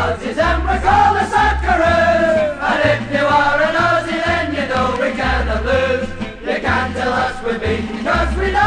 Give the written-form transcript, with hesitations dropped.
Aussies and we're called the Socceroos. And if you are an Aussie then you know we cannot lose. You can't tell us we're beaten 'cause we know